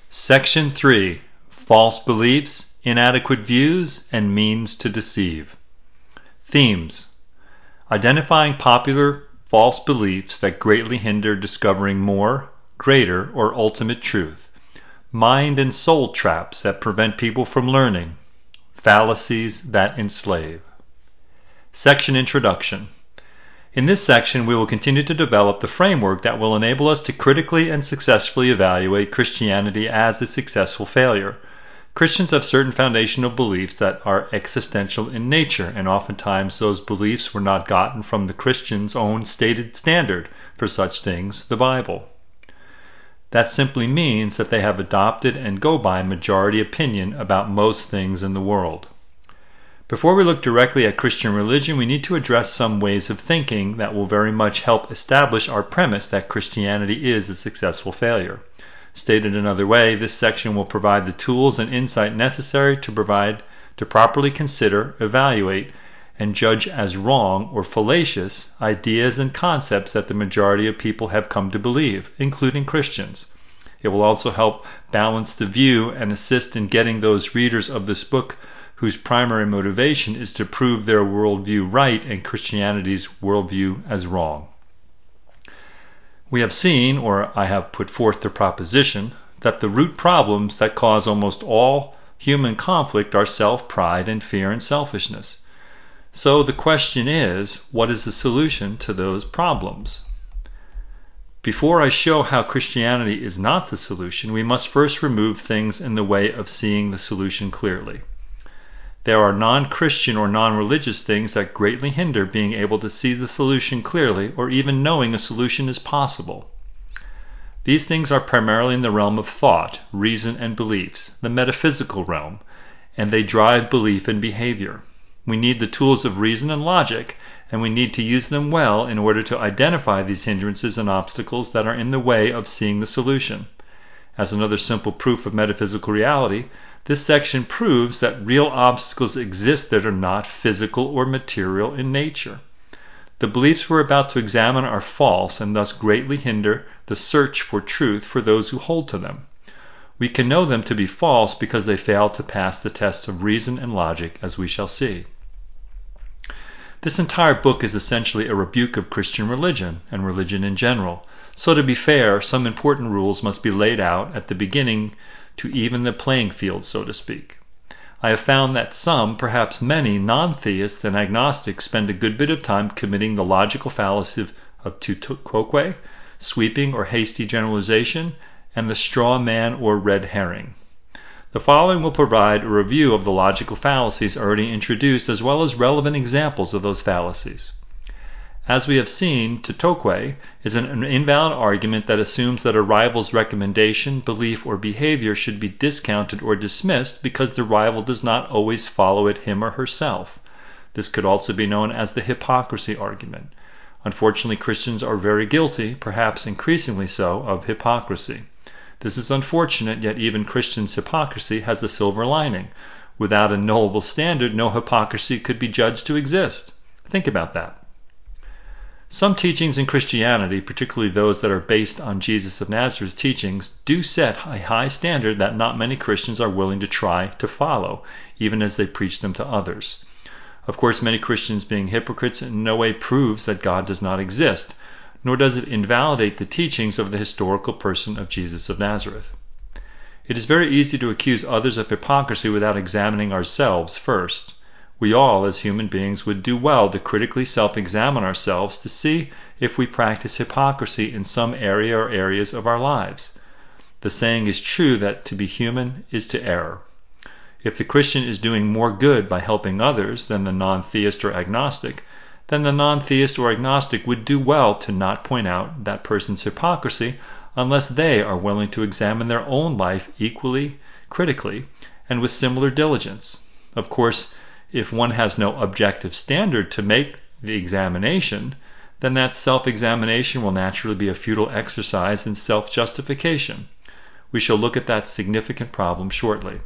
Section 3. False Beliefs, Inadequate Views, and Means to Deceive. Themes: identifying popular false beliefs that greatly hinder discovering more, greater, or ultimate truth. Mind and soul traps that prevent people from learning. Fallacies that enslave. Section Introduction. In this section, we will continue to develop the framework that will enable us to critically and successfully evaluate Christianity as a successful failure. Christians have certain foundational beliefs that are existential in nature, and oftentimes those beliefs were not gotten from the Christian's own stated standard for such things, the Bible. That simply means that they have adopted and go by majority opinion about most things in the world. Before we look directly at Christian religion, we need to address some ways of thinking that will very much help establish our premise that Christianity is a successful failure. Stated another way, this section will provide the tools and insight necessary to properly consider, evaluate, and judge as wrong or fallacious ideas and concepts that the majority of people have come to believe, including Christians. It will also help balance the view and assist in getting those readers of this book whose primary motivation is to prove their worldview right and Christianity's worldview as wrong. We have seen, or I have put forth the proposition, that the root problems that cause almost all human conflict are self-pride and fear and selfishness. So the question is, what is the solution to those problems? Before I show how Christianity is not the solution, we must first remove things in the way of seeing the solution clearly. There are non-Christian or non-religious things that greatly hinder being able to see the solution clearly or even knowing a solution is possible. These things are primarily in the realm of thought, reason, and beliefs, the metaphysical realm, and they drive belief and behavior. We need the tools of reason and logic, and we need to use them well in order to identify these hindrances and obstacles that are in the way of seeing the solution. As another simple proof of metaphysical reality, this section proves that real obstacles exist that are not physical or material in nature. The beliefs we're about to examine are false and thus greatly hinder the search for truth for those who hold to them. We can know them to be false because they fail to pass the tests of reason and logic, as we shall see. This entire book is essentially a rebuke of Christian religion and religion in general. So to be fair, some important rules must be laid out at the beginning to even the playing field, so to speak. I have found that some, perhaps many, non-theists and agnostics spend a good bit of time committing the logical fallacy of tu quoque, sweeping or hasty generalization, and the straw man or red herring. The following will provide a review of the logical fallacies already introduced as well as relevant examples of those fallacies. As we have seen, tu quoque is an invalid argument that assumes that a rival's recommendation, belief, or behavior should be discounted or dismissed because the rival does not always follow it him or herself. This could also be known as the hypocrisy argument. Unfortunately, Christians are very guilty, perhaps increasingly so, of hypocrisy. This is unfortunate, yet even Christians' hypocrisy has a silver lining. Without a knowable standard, no hypocrisy could be judged to exist. Think about that. Some teachings in Christianity, particularly those that are based on Jesus of Nazareth's teachings, do set a high standard that not many Christians are willing to try to follow, even as they preach them to others. Of course, many Christians being hypocrites in no way proves that God does not exist, nor does it invalidate the teachings of the historical person of Jesus of Nazareth. It is very easy to accuse others of hypocrisy without examining ourselves first. We all, as human beings, would do well to critically self-examine ourselves to see if we practice hypocrisy in some area or areas of our lives. The saying is true that to be human is to err. If the Christian is doing more good by helping others than the non-theist or agnostic, then the non-theist or agnostic would do well to not point out that person's hypocrisy unless they are willing to examine their own life equally, critically, and with similar diligence. Of course, if one has no objective standard to make the examination, then that self-examination will naturally be a futile exercise in self-justification. We shall look at that significant problem shortly.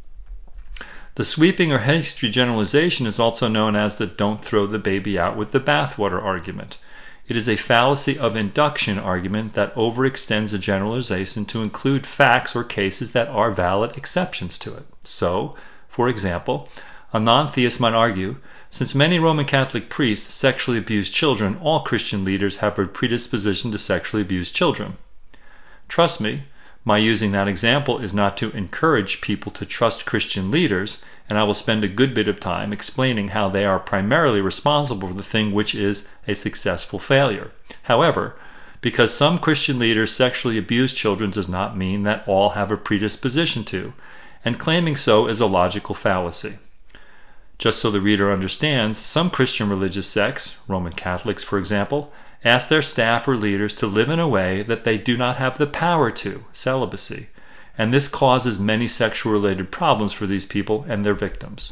The sweeping or hasty generalization is also known as the don't throw the baby out with the bathwater argument. It is a fallacy of induction argument that overextends a generalization to include facts or cases that are valid exceptions to it. So, for example, a non-theist might argue, since many Roman Catholic priests sexually abuse children, all Christian leaders have a predisposition to sexually abuse children. Trust me, my using that example is not to encourage people to trust Christian leaders, and I will spend a good bit of time explaining how they are primarily responsible for the thing which is a successful failure. However, because some Christian leaders sexually abuse children does not mean that all have a predisposition to, and claiming so is a logical fallacy. Just so the reader understands, some Christian religious sects, Roman Catholics for example, ask their staff or leaders to live in a way that they do not have the power to, celibacy, and this causes many sexual-related problems for these people and their victims.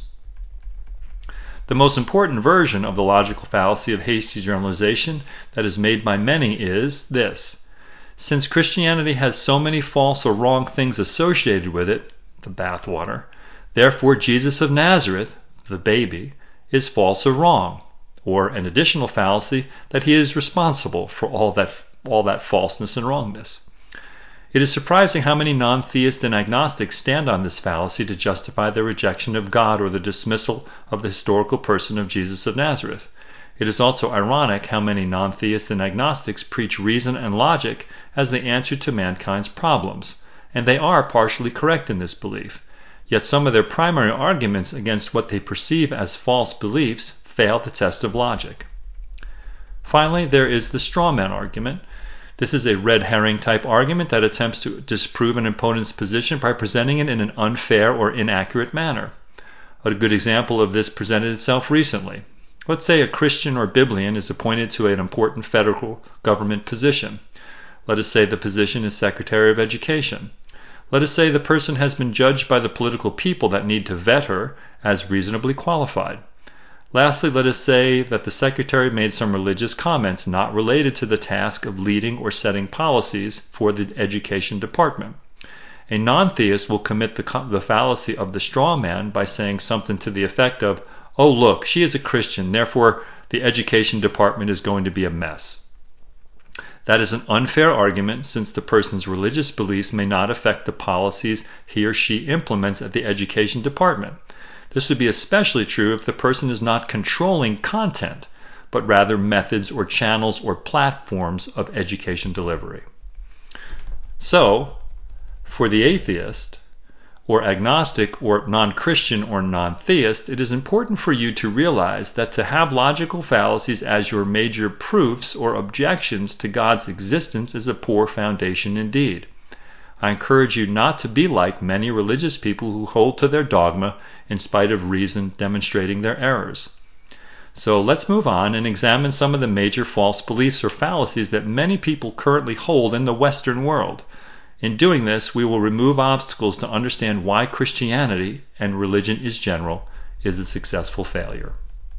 The most important version of the logical fallacy of hasty generalization that is made by many is this. Since Christianity has so many false or wrong things associated with it, the bathwater, therefore Jesus of Nazareth, the baby, is false or wrong, or an additional fallacy that he is responsible for all that falseness and wrongness. It is surprising how many non-theists and agnostics stand on this fallacy to justify their rejection of God or the dismissal of the historical person of Jesus of Nazareth. It is also ironic how many non-theists and agnostics preach reason and logic as the answer to mankind's problems, and they are partially correct in this belief. Yet some of their primary arguments against what they perceive as false beliefs fail the test of logic. Finally, there is the straw man argument. This is a red herring type argument that attempts to disprove an opponent's position by presenting it in an unfair or inaccurate manner. A good example of this presented itself recently. Let's say a Christian or Biblian is appointed to an important federal government position. Let us say the position is Secretary of Education. Let us say the person has been judged by the political people that need to vet her as reasonably qualified. Lastly, let us say that the secretary made some religious comments not related to the task of leading or setting policies for the education department. A non-theist will commit the fallacy of the straw man by saying something to the effect of, "Oh look, she is a Christian, therefore the education department is going to be a mess." That is an unfair argument since the person's religious beliefs may not affect the policies he or she implements at the education department. This would be especially true if the person is not controlling content, but rather methods or channels or platforms of education delivery. So, for the atheist, or agnostic, or non-Christian, or non-theist, it is important for you to realize that to have logical fallacies as your major proofs or objections to God's existence is a poor foundation indeed. I encourage you not to be like many religious people who hold to their dogma in spite of reason demonstrating their errors. So let's move on and examine some of the major false beliefs or fallacies that many people currently hold in the Western world. In doing this, we will remove obstacles to understand why Christianity, and religion in general, is a successful failure.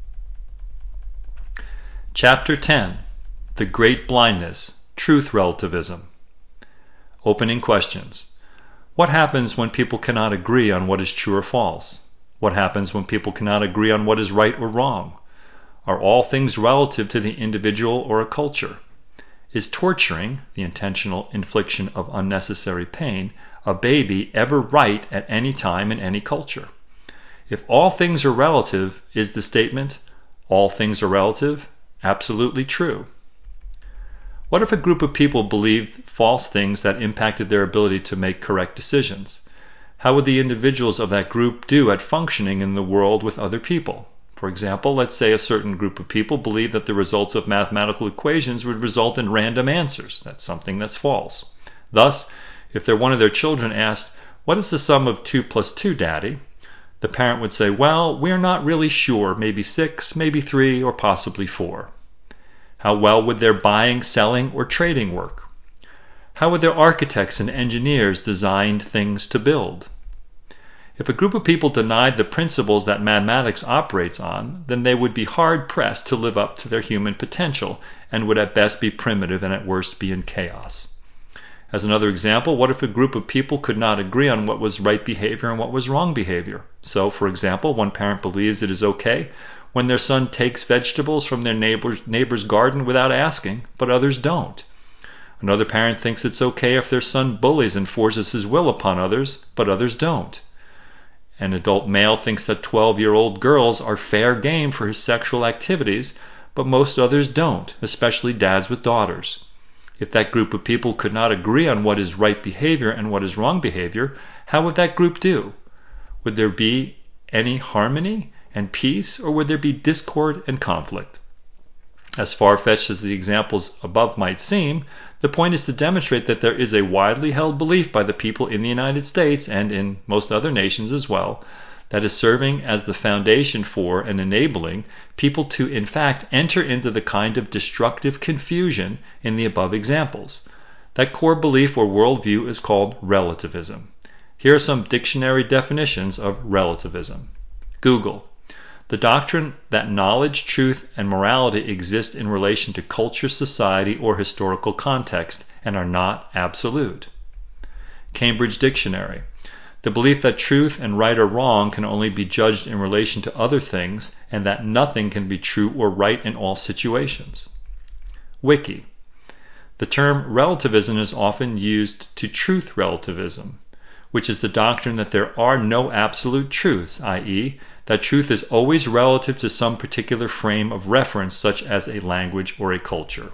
Chapter 10. The Great Blindness, Truth Relativism. Opening questions. What happens when people cannot agree on what is true or false? What happens when people cannot agree on what is right or wrong? Are all things relative to the individual or a culture? Is torturing, the intentional infliction of unnecessary pain, a baby ever right at any time in any culture? If all things are relative, is the statement, all things are relative, absolutely true? What if a group of people believed false things that impacted their ability to make correct decisions? How would the individuals of that group do at functioning in the world with other people? For example, let's say a certain group of people believe that the results of mathematical equations would result in random answers. That's something that's false. Thus, if one of their children asked, "What is the sum of 2 plus 2, Daddy?" the parent would say, "Well, we're not really sure. Maybe 6, maybe 3, or possibly 4. How well would their buying, selling, or trading work? How would their architects and engineers design things to build? If a group of people denied the principles that mathematics operates on, then they would be hard-pressed to live up to their human potential and would at best be primitive and at worst be in chaos. As another example, what if a group of people could not agree on what was right behavior and what was wrong behavior? So, for example, one parent believes it is okay when their son takes vegetables from their neighbor's garden without asking, but others don't. Another parent thinks it's okay if their son bullies and forces his will upon others, but others don't. An adult male thinks that 12-year-old girls are fair game for his sexual activities, but most others don't, especially dads with daughters. If that group of people could not agree on what is right behavior and what is wrong behavior, how would that group do? Would there be any harmony and peace, or would there be discord and conflict? As far-fetched as the examples above might seem, the point is to demonstrate that there is a widely held belief by the people in the United States, and in most other nations as well, that is serving as the foundation for and enabling people to in fact enter into the kind of destructive confusion in the above examples. That core belief or worldview is called relativism. Here are some dictionary definitions of relativism. Google. The doctrine that knowledge, truth, and morality exist in relation to culture, society, or historical context and are not absolute. Cambridge Dictionary. The belief that truth and right or wrong can only be judged in relation to other things, and that nothing can be true or right in all situations. Wiki. The term relativism is often used to truth relativism, which is the doctrine that there are no absolute truths, i.e., that truth is always relative to some particular frame of reference, such as a language or a culture.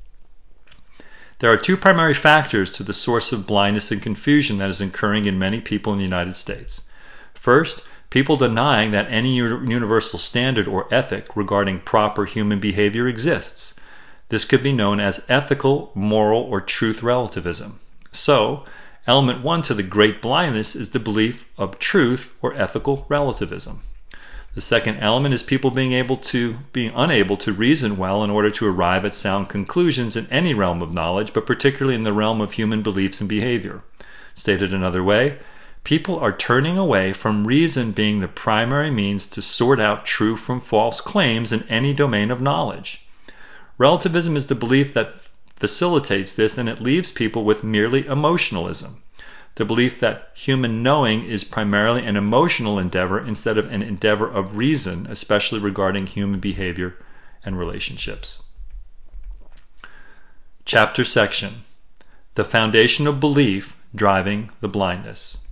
There are two primary factors to the source of blindness and confusion that is occurring in many people in the United States. First, people denying that any universal standard or ethic regarding proper human behavior exists. This could be known as ethical, moral, or truth relativism. So, element one to the great blindness is the belief of truth or ethical relativism. The second element is people being unable to reason well in order to arrive at sound conclusions in any realm of knowledge, but particularly in the realm of human beliefs and behavior. Stated another way, people are turning away from reason being the primary means to sort out true from false claims in any domain of knowledge. Relativism is the belief that facilitates this, and it leaves people with merely emotionalism. The belief that human knowing is primarily an emotional endeavor instead of an endeavor of reason, especially regarding human behavior and relationships. Chapter section. The foundation of belief driving the blindness.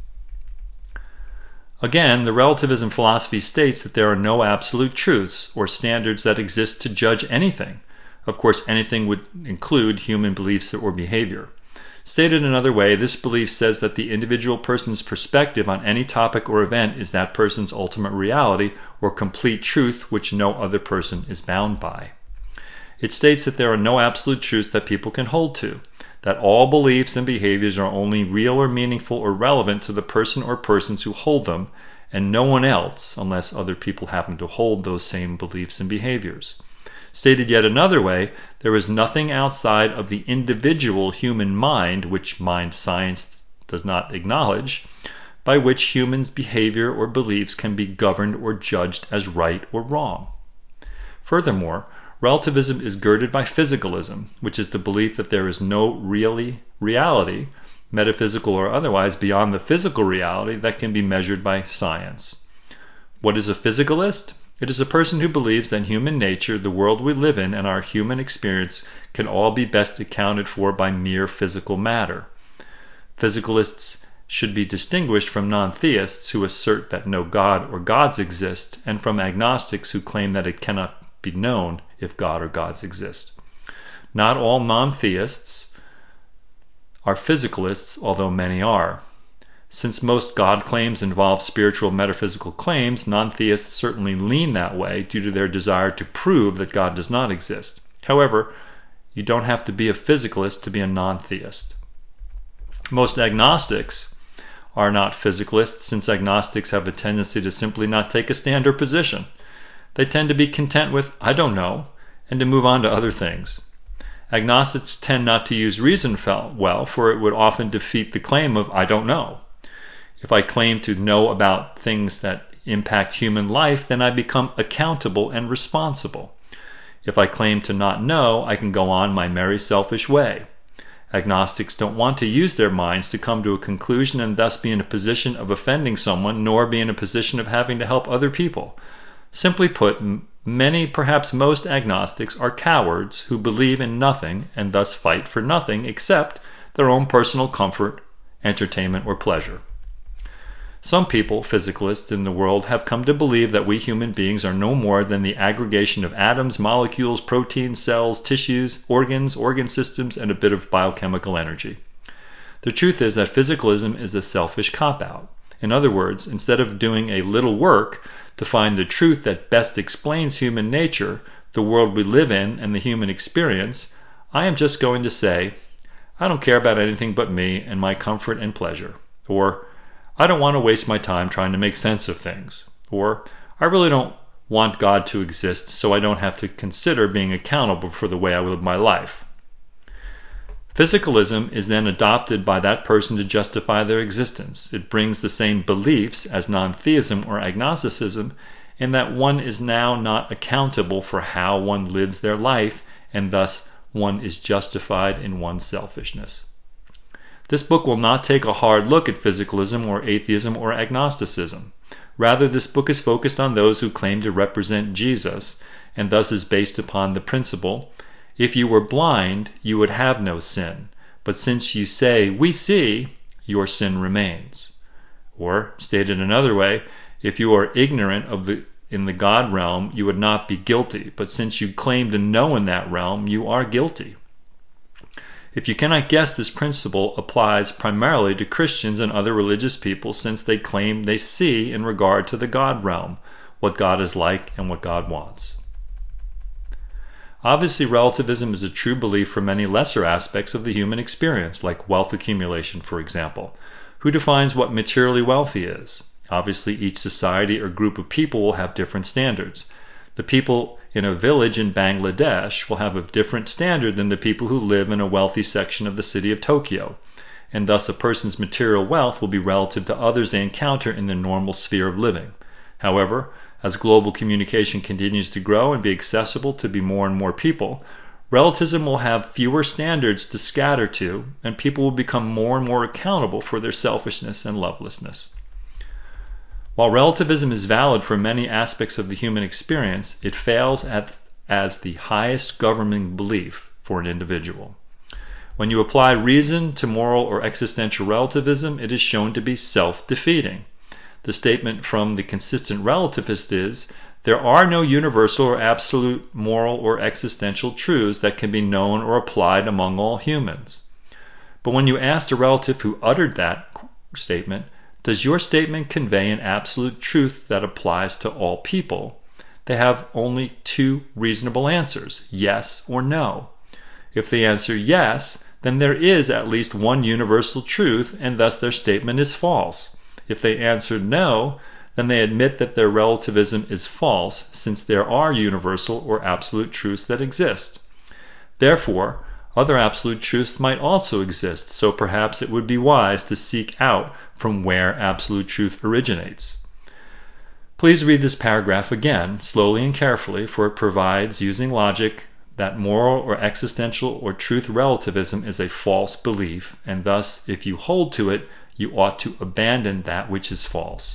Again, the relativism philosophy states that there are no absolute truths or standards that exist to judge anything. Of course, anything would include human beliefs or behavior. Stated another way, this belief says that the individual person's perspective on any topic or event is that person's ultimate reality or complete truth which no other person is bound by. It states that there are no absolute truths that people can hold to, that all beliefs and behaviors are only real or meaningful or relevant to the person or persons who hold them, and no one else, unless other people happen to hold those same beliefs and behaviors. Stated yet another way, there is nothing outside of the individual human mind, which mind science does not acknowledge, by which humans' behavior or beliefs can be governed or judged as right or wrong. Furthermore, relativism is girded by physicalism, which is the belief that there is no reality, metaphysical or otherwise, beyond the physical reality that can be measured by science. What is a physicalist? It is a person who believes that human nature, the world we live in, and our human experience can all be best accounted for by mere physical matter. Physicalists should be distinguished from non-theists who assert that no God or gods exist, and from agnostics who claim that it cannot be known if God or gods exist. Not all non-theists are physicalists, although many are. Since most God claims involve spiritual metaphysical claims, non-theists certainly lean that way due to their desire to prove that God does not exist. However, you don't have to be a physicalist to be a non-theist. Most agnostics are not physicalists, since agnostics have a tendency to simply not take a stand or position. They tend to be content with, I don't know, and to move on to other things. Agnostics tend not to use reason well, for it would often defeat the claim of I don't know. If I claim to know about things that impact human life, then I become accountable and responsible. If I claim to not know, I can go on my merry selfish way. Agnostics don't want to use their minds to come to a conclusion and thus be in a position of offending someone, nor be in a position of having to help other people. Simply put, many, perhaps most agnostics are cowards who believe in nothing and thus fight for nothing except their own personal comfort, entertainment, or pleasure. Some people, physicalists in the world, have come to believe that we human beings are no more than the aggregation of atoms, molecules, proteins, cells, tissues, organs, organ systems, and a bit of biochemical energy. The truth is that physicalism is a selfish cop-out. In other words, instead of doing a little work to find the truth that best explains human nature, the world we live in, and the human experience, I am just going to say, I don't care about anything but me and my comfort and pleasure. Or, I don't want to waste my time trying to make sense of things. Or, I really don't want God to exist so I don't have to consider being accountable for the way I live my life. Physicalism is then adopted by that person to justify their existence. It brings the same beliefs as non-theism or agnosticism in that one is now not accountable for how one lives their life, and thus one is justified in one's selfishness. This book will not take a hard look at physicalism or atheism or agnosticism. Rather, this book is focused on those who claim to represent Jesus, and thus is based upon the principle, if you were blind, you would have no sin. But since you say, we see, your sin remains. Or, stated another way, if you are ignorant in the God realm, you would not be guilty. But since you claim to know in that realm, you are guilty. If you cannot guess, this principle applies primarily to Christians and other religious people, since they claim they see in regard to the God realm, what God is like and what God wants. Obviously, relativism is a true belief for many lesser aspects of the human experience, like wealth accumulation, for example. Who defines what materially wealthy is? Obviously, each society or group of people will have different standards. The people in a village in Bangladesh will have a different standard than the people who live in a wealthy section of the city of Tokyo, and thus a person's material wealth will be relative to others they encounter in their normal sphere of living. However, as global communication continues to grow and be accessible to be more and more people, relativism will have fewer standards to scatter to, and people will become more and more accountable for their selfishness and lovelessness. While relativism is valid for many aspects of the human experience, it fails as the highest governing belief for an individual. When you apply reason to moral or existential relativism, it is shown to be self-defeating. The statement from the consistent relativist is, there are no universal or absolute moral or existential truths that can be known or applied among all humans. But when you ask the relative who uttered that statement, does your statement convey an absolute truth that applies to all people? They have only two reasonable answers, yes or no. If they answer yes, then there is at least one universal truth, and thus their statement is false. If they answer no, then they admit that their relativism is false, since there are universal or absolute truths that exist. Therefore, other absolute truths might also exist, so perhaps it would be wise to seek out from where absolute truth originates. Please read this paragraph again, slowly and carefully, for it provides, using logic, that moral or existential or truth relativism is a false belief, and thus, if you hold to it, you ought to abandon that which is false.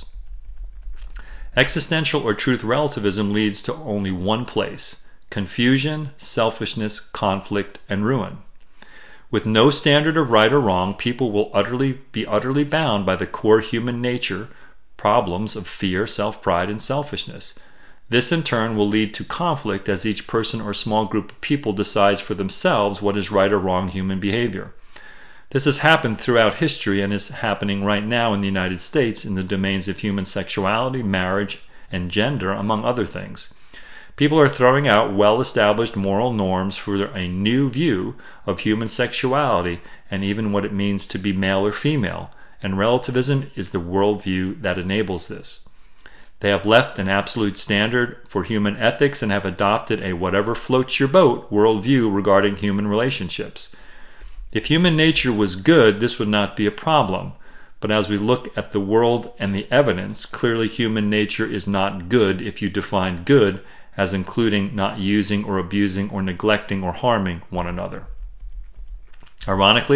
Existential or truth relativism leads to only one place: confusion, selfishness, conflict, and ruin. With no standard of right or wrong, people will be utterly bound by the core human nature problems of fear, self-pride, and selfishness. This in turn will lead to conflict as each person or small group of people decides for themselves what is right or wrong human behavior. This has happened throughout history and is happening right now in the United States in the domains of human sexuality, marriage, and gender, among other things. People are throwing out well-established moral norms for a new view of human sexuality and even what it means to be male or female, and relativism is the worldview that enables this. They have left an absolute standard for human ethics and have adopted a whatever floats your boat worldview regarding human relationships. If human nature was good, this would not be a problem. But as we look at the world and the evidence, clearly human nature is not good if you define good as including not using or abusing or neglecting or harming one another. Ironically,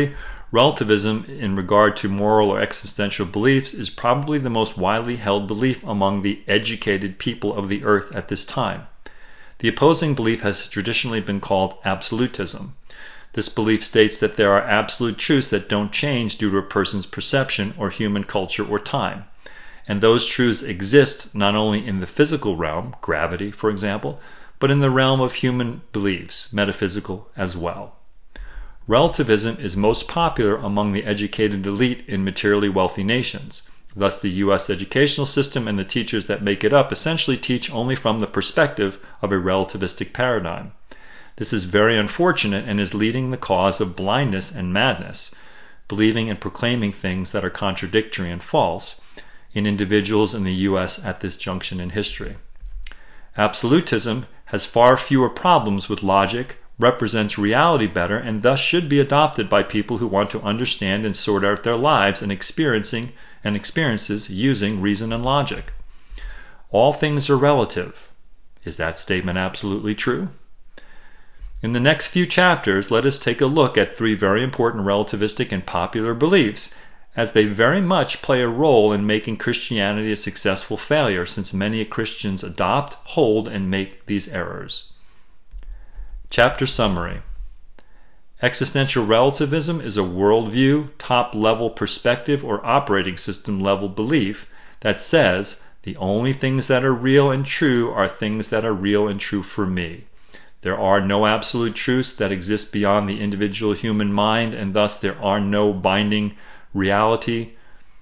Relativism in regard to moral or existential beliefs is probably the most widely held belief among the educated people of the earth at this time. The opposing belief has traditionally been called absolutism. This belief states that there are absolute truths that don't change due to a person's perception or human culture or time. And those truths exist not only in the physical realm, gravity for example, but in the realm of human beliefs, metaphysical as well. Relativism is most popular among the educated elite in materially wealthy nations. Thus, the U.S. educational system and the teachers that make it up essentially teach only from the perspective of a relativistic paradigm. This is very unfortunate and is leading the cause of blindness and madness, believing and proclaiming things that are contradictory and false, in individuals in the U.S. at this junction in history. Absolutism has far fewer problems with logic, represents reality better, and thus should be adopted by people who want to understand and sort out their lives and experiences using reason and logic. All things are relative. Is that statement absolutely true? In the next few chapters, let us take a look at three very important relativistic and popular beliefs, as they very much play a role in making Christianity a successful failure, since many Christians adopt, hold, and make these errors. Chapter summary. Existential relativism is a worldview, top-level perspective, or operating system level belief that says the only things that are real and true are things that are real and true for me. There are no absolute truths that exist beyond the individual human mind, and thus there is no binding reality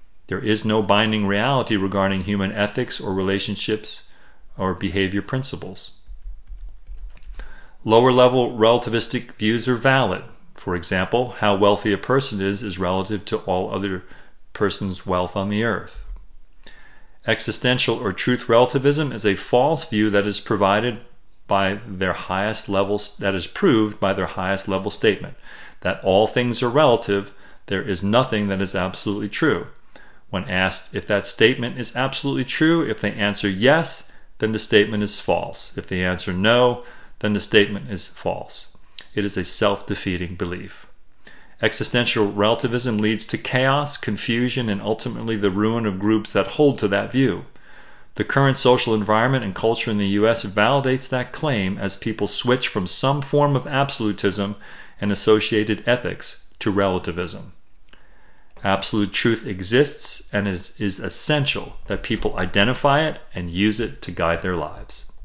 regarding human ethics or relationships or behavior principles. Lower-level relativistic views are valid. For example, how wealthy a person is relative to all other persons' wealth on the earth. Existential or truth relativism is a false view that is proved by their highest level statement that all things are relative. There is nothing that is absolutely true. When asked if that statement is absolutely true, if they answer yes, then the statement is false. If they answer no, then the statement is false. It is a self-defeating belief. Existential relativism leads to chaos, confusion, and ultimately the ruin of groups that hold to that view. The current social environment and culture in the U.S. validates that claim as people switch from some form of absolutism and associated ethics to relativism. Absolute truth exists, and it is essential that people identify it and use it to guide their lives.